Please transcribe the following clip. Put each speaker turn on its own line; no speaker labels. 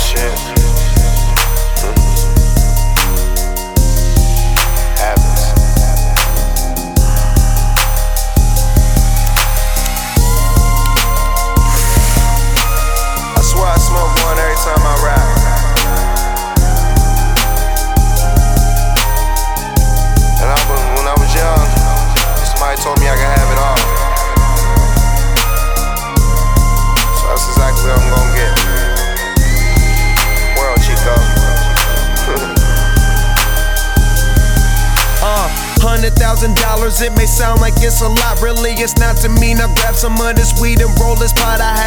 shit. Happens. I swear I smoke one every time I rap. And when I was young, somebody told me I could have it all. So that's exactly what I'm gonna get. World, Chico.
$100,000, it may sound like it's a lot. Really, it's not to me. Now grab some of this weed and roll this pot. I had